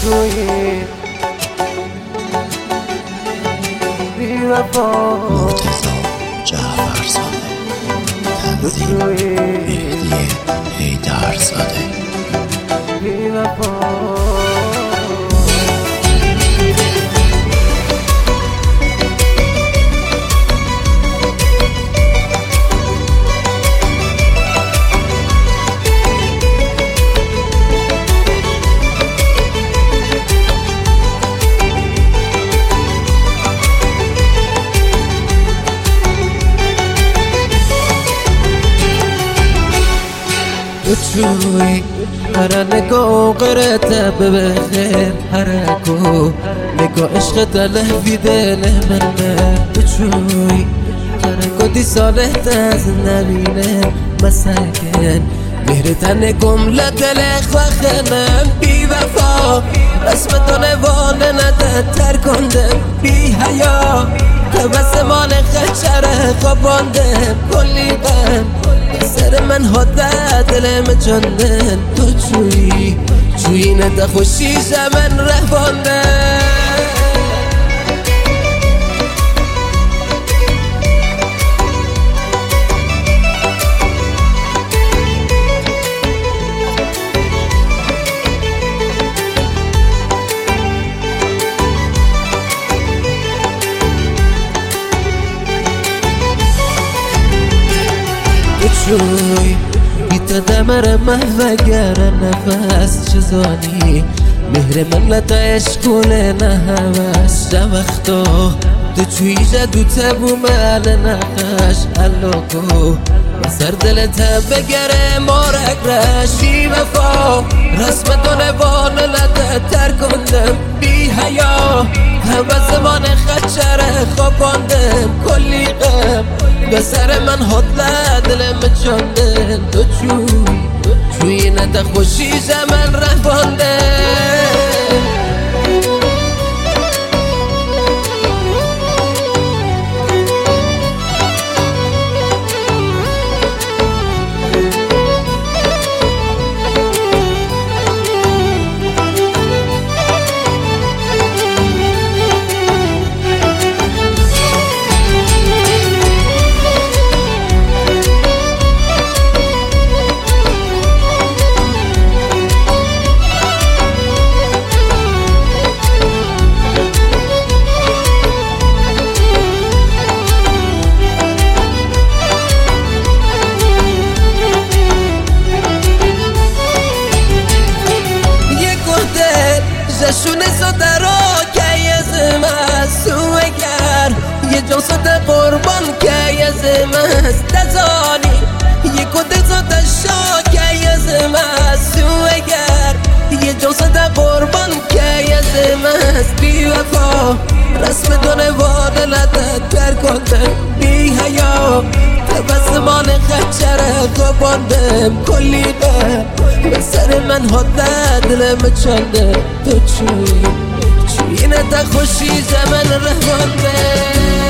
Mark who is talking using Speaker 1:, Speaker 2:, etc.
Speaker 1: توی بی وفا
Speaker 2: مرتضی جعفرزاده، تنظیم مهدی حیدرزاده.
Speaker 1: بی وفا
Speaker 3: توی هر نگاه قرته بخیر حرکو نگاه عشق تلفی دل منه توی حرکو دی ساله تاز نبینه مسکن مهر تن گمله دلخ و خنم بی وفا رسم دانه وانه نده تر کندم بی حیا تبسمان خچره خوابانده کلی غم سر من حده دلم جاندن تو چوی نده خوشی من رهبانده توی بیت دمر محوگر نفس چزانی مهر من لطا عشقونه نه هوس جا وقتا تو چوی جدو تبو مال نقش علاقو و سر دلت بگره مارک رشی وفا رسم دانه وانه لطا تر کندم بی حیا همه زمان خچره خواباندم کلی غم به سر من حدله دلم چاندن تو چوی نده خوشی من رهبانده جشون صدرا که یزم است سوگر یه جان صد قربان که یزم است دزانی یه کده صد شا که یزم است سوگر یه جان صد قربان که یزم است بی وفا رسم دانه واده لدت پر کندم بی حیا تبسمان خچره خواباندم کلی غم به سر من حده دلم چانده تو چوی نده خوشی من رهبانده